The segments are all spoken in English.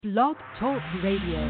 Blog Talk Radio.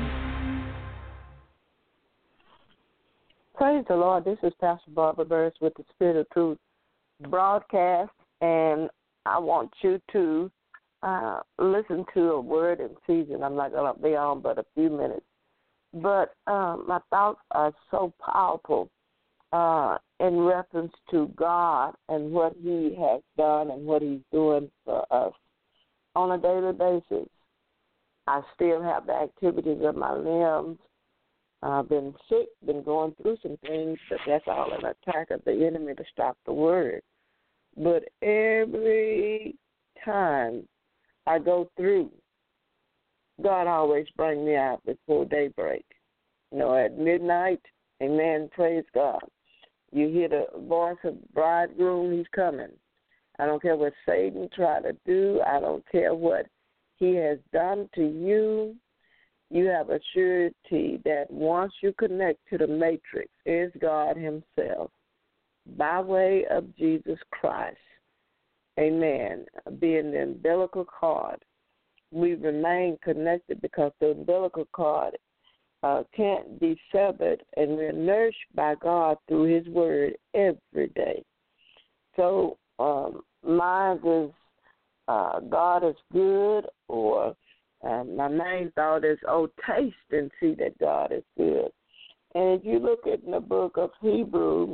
Praise the Lord. This is Pastor Barbara Burris with the Spirit of Truth broadcast, and I want you to listen to a word in season. I'm not going to be on but a few minutes. But my thoughts are so powerful in reference to God and what He has done and what He's doing for us on a daily basis. I still have the activities of my limbs. I've been sick, been going through some things, but that's all an attack of the enemy to stop the word. But every time I go through, God always brings me out before daybreak. You know, at midnight, amen, praise God. You hear the voice of the bridegroom, he's coming. I don't care what Satan tried to do. I don't care what he has done to you. You have a surety that once you connect to the matrix, is God himself, by way of Jesus Christ, amen, being the umbilical cord, we remain connected because the umbilical cord can't be severed, and we're nourished by God through his word every day. So mine is God is good, or my main thought is, oh, taste and see that God is good. And if you look at the book of Hebrews,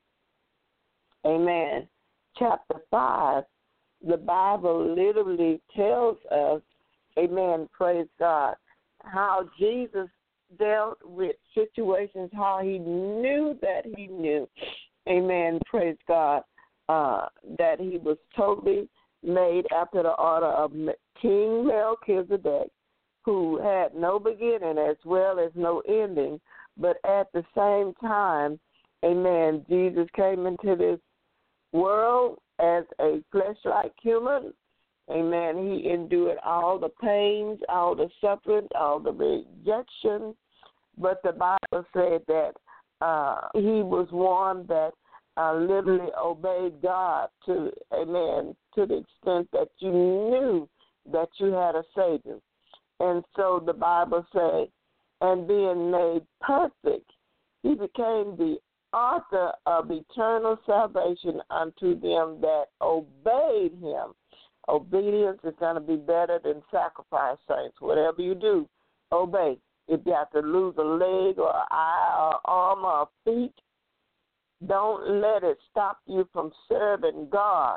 amen, chapter 5, the Bible literally tells us, amen, praise God, how Jesus dealt with situations, how he knew that he knew, amen, praise God, that he was totally made after the order of King Melchizedek, who had no beginning as well as no ending, but at the same time, amen, Jesus came into this world as a flesh-like human. Amen. He endured all the pains, all the suffering, all the rejection. But the Bible said that he was one that literally obeyed God to, amen, to the extent that you knew that you had a Savior. And so the Bible said, and being made perfect, he became the author of eternal salvation unto them that obeyed him. Obedience is going to be better than sacrifice, saints. Whatever you do, obey. If you have to lose a leg or an eye or arm or feet, don't let it stop you from serving God.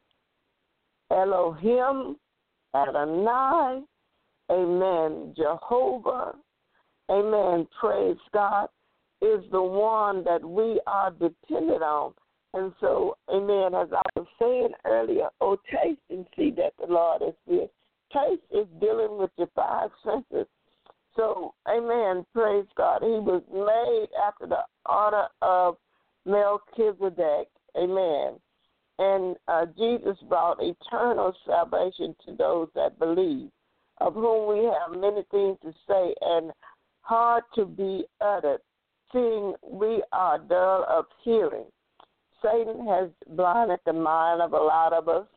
Elohim, Adonai, amen, Jehovah, amen, praise God, is the one that we are dependent on. And so, amen, as I was saying earlier, oh, taste and see that the Lord is good. Taste is dealing with your five senses. So, amen, praise God. He was made after the order of Melchizedek, amen. And Jesus brought eternal salvation to those that believe, of whom we have many things to say and hard to be uttered, seeing we are dull of hearing. Satan has blinded the mind of a lot of us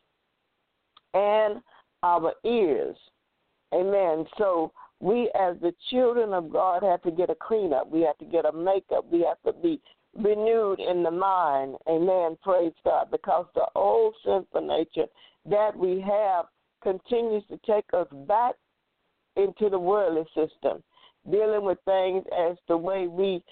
and our ears. Amen. So we as the children of God have to get a cleanup. We have to get a makeup. We have to be renewed in the mind. Amen. Praise God. Because the old sinful nature that we have continues to take us back into the worldly system, dealing with things as the way we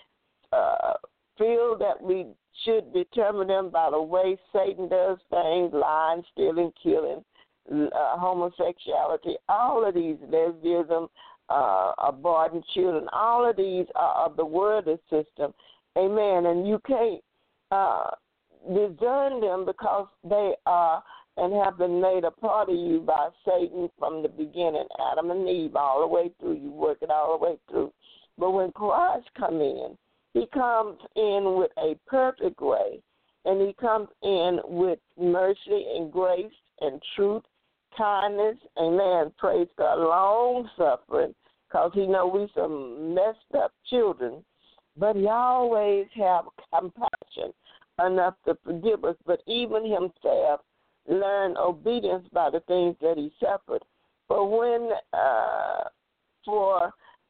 feel that we should determine them by the way Satan does things, lying, stealing, killing, homosexuality, all of these, lesbianism, aborting children, all of these are of the worldly system. Amen. And you can't discern them because they are and have been made a part of you by Satan from the beginning, Adam and Eve, all the way through. You work it all the way through. But when Christ comes in, he comes in with a perfect way, and he comes in with mercy and grace and truth, kindness, amen, praise God, long-suffering, because he knows we some messed up children, but he always have compassion enough to forgive us. But even himself learned obedience by the things that he suffered. But when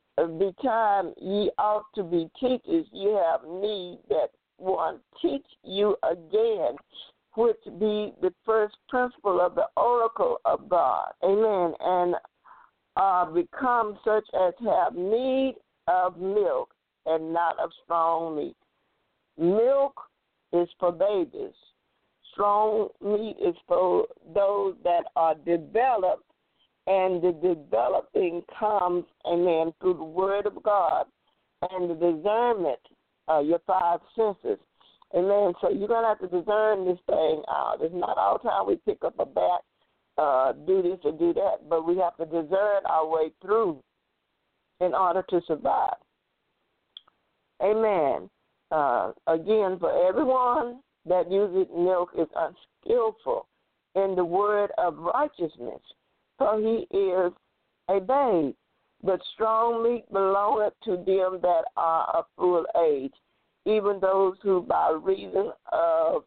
the time ye ought to be teachers, ye have need that one teach you again, which be the first principle of the oracle of God. Amen. And become such as have need of milk and not of strong meat. Milk is for babies. Strong meat is for those that are developed, and the developing comes, amen, through the Word of God and the discernment, your five senses. Amen. So you're going to have to discern this thing out. It's not all the time we pick up a bat, do this or do that, but we have to discern our way through in order to survive. Amen. Again, for everyone that uses milk is unskillful in the word of righteousness, for he is a babe. But strong meat belongeth to them that are of full age, even those who by reason of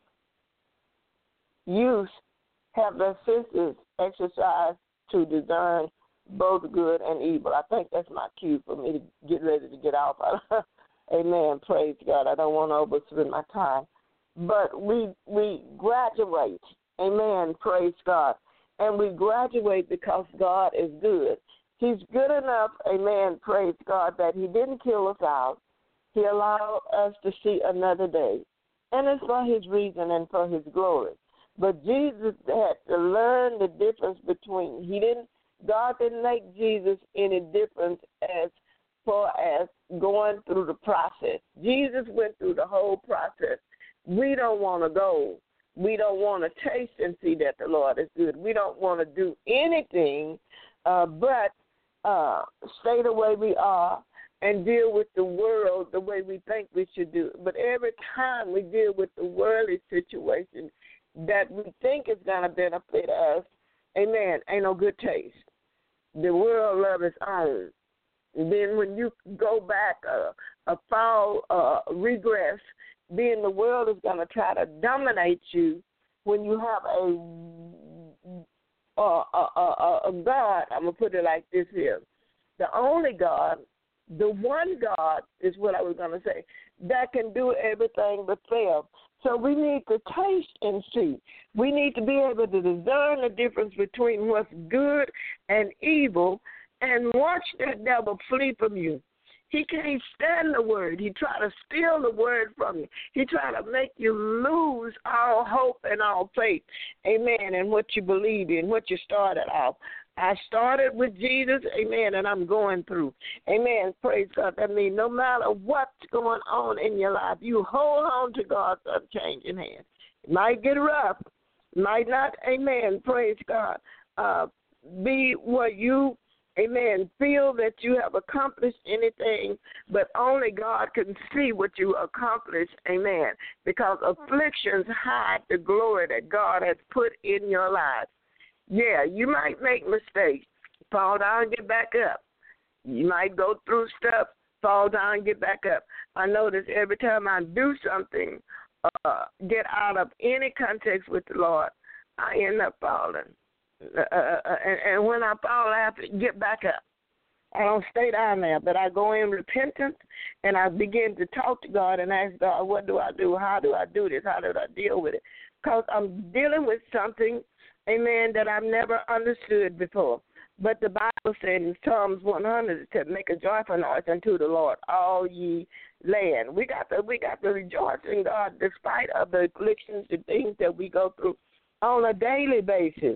use have their senses exercised to discern both good and evil. I think that's my cue for me to get ready to get off. Amen. Praise God. I don't want to overspend my time. But we graduate. Amen. Praise God. And we graduate because God is good. He's good enough, amen, praise God, that he didn't kill us out. He allowed us to see another day. And it's for his reason and for his glory. But Jesus had to learn the difference between, God didn't make Jesus any difference as far as going through the process. Jesus went through the whole process. We don't want to go. We don't want to taste and see that the Lord is good. We don't want to do anything but stay the way we are and deal with the world the way we think we should do. But every time we deal with the worldly situation that we think is going to benefit us, amen, ain't no good taste. The world loves its own. And then when you go back a fall regress, then the world is going to try to dominate you when you have a God. I'm going to put it like this here. The only God, the one God is what I was going to say, that can do everything but fail. So we need to taste and see. We need to be able to discern the difference between what's good and evil and watch that devil flee from you. He can't stand the word. He try to steal the word from you. He try to make you lose all hope and all faith, amen, and what you believe in, what you started off. I started with Jesus, amen, and I'm going through. Amen, praise God. That means no matter what's going on in your life, you hold on to God's unchanging hand. It might get rough, might not, amen, praise God, be what you, amen, feel that you have accomplished anything, but only God can see what you accomplished, amen, because afflictions hide the glory that God has put in your life. Yeah, you might make mistakes, fall down and get back up. You might go through stuff, fall down and get back up. I notice every time I do something, get out of any context with the Lord, I end up falling. And when I fall, I have to get back up. I don't stay down there, but I go in repentance, and I begin to talk to God and ask God, what do I do? How do I do this? How do I deal with it? Because I'm dealing with something, amen, that I've never understood before. But the Bible said in Psalms 100 to make a joyful noise unto the Lord, all ye land. We got to rejoice in God despite of the afflictions, the things that we go through on a daily basis.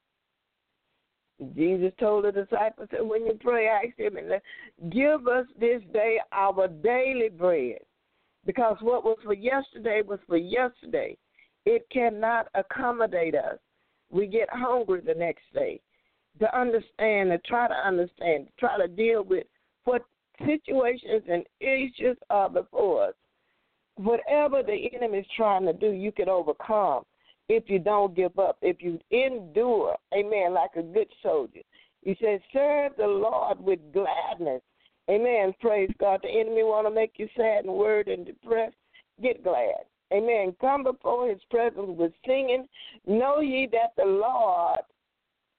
Jesus told the disciples that when you pray, ask him, and give us this day our daily bread. Because what was for yesterday was for yesterday. It cannot accommodate us. We get hungry the next day. To understand, to try to understand, to try to deal with what situations and issues are before us. Whatever the enemy is trying to do, you can overcome if you don't give up, if you endure, amen, like a good soldier. He says, serve the Lord with gladness. Amen, praise God. The enemy want to make you sad and worried and depressed. Get glad. Amen. Come before his presence with singing. Know ye that the Lord,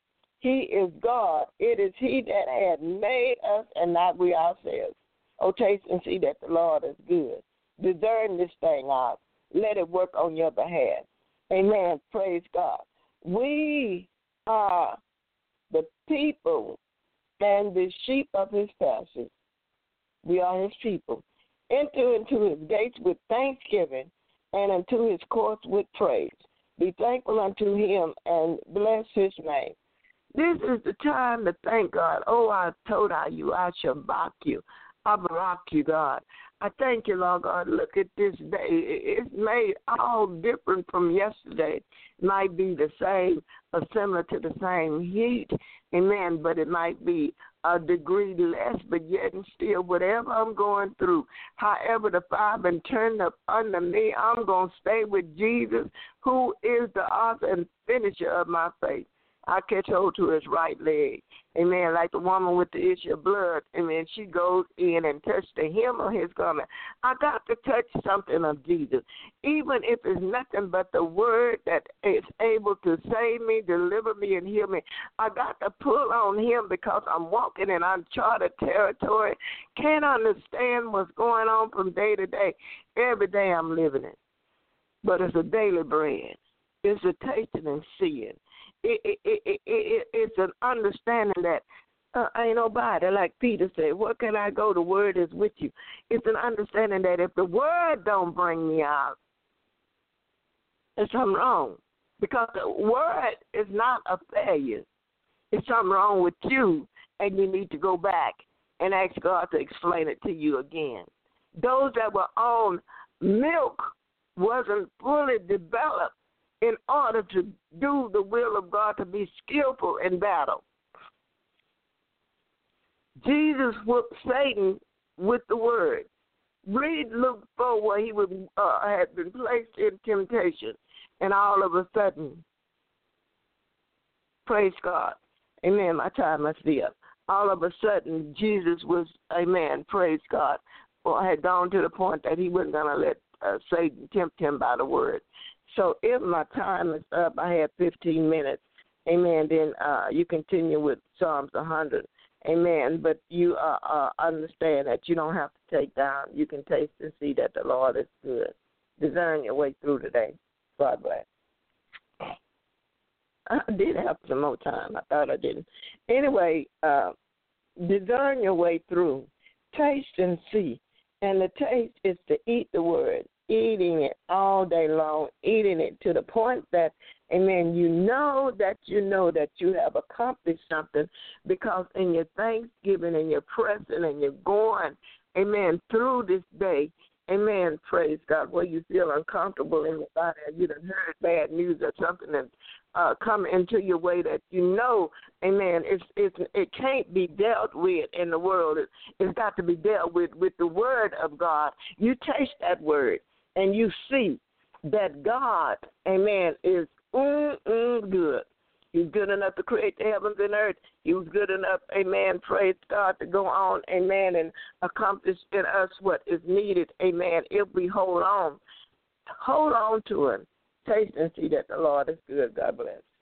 He is God. It is He that had made us and not we ourselves. Oh, taste and see that the Lord is good. Discern this thing out. Let it work on your behalf. Amen. Praise God. We are the people and the sheep of His pasture. We are His people. Enter into His gates with thanksgiving and into His courts with praise. Be thankful unto Him and bless His name. This is the time to thank God. Oh, I told you, I shall back you. I barak you, God. I thank you, Lord God. Look at this day. It's made all different from yesterday. It might be the same or similar to the same heat, amen, but it might be a degree less, but yet and still, whatever I'm going through, however the fire been turned up under me, I'm going to stay with Jesus, who is the author and finisher of my faith. I catch hold to his right leg. Amen. Like the woman with the issue of blood. Amen. She goes in and touches the hem of his garment. I got to touch something of Jesus. Even if it's nothing but the word that is able to save me, deliver me, and heal me. I got to pull on him because I'm walking in uncharted territory. Can't understand what's going on from day to day. Every day I'm living it. But it's a daily bread. It's a tasting and seeing. It's an understanding that ain't nobody, like Peter said, where can I go? The word is with you. It's an understanding that if the word don't bring me out, there's something wrong. Because the word is not a failure. It's something wrong with you, and you need to go back and ask God to explain it to you again. Those that were on milk wasn't fully developed in order to do the will of God, to be skillful in battle. Jesus whooped Satan with the word. Read Luke 4 where he had been placed in temptation, and all of a sudden, praise God, amen, my time must be up. All of a sudden, Jesus was, amen, praise God, had gone to the point that he wasn't going to let Satan tempt him by the word. So if my time is up, I have 15 minutes, amen, then you continue with Psalms 100, amen. But you understand that you don't have to take down. You can taste and see that the Lord is good. Discern your way through today. God bless. I did have some more time. I thought I didn't. Anyway, discern your way through. Taste and see. And the taste is to eat the word. Eating it all day long, eating it to the point that, amen, you know that you have accomplished something, because in your thanksgiving and your pressing and you're going, amen, through this day, amen, praise God, where you feel uncomfortable in your body, you done heard bad news or something that come into your way that you know, amen, it can't be dealt with in the world. It's got to be dealt with the word of God. You taste that word. And you see that God, amen, is good. He's good enough to create the heavens and earth. He was good enough, amen, praise God, to go on, amen, and accomplish in us what is needed, amen, if we hold on to him. Taste and see that the Lord is good. God bless.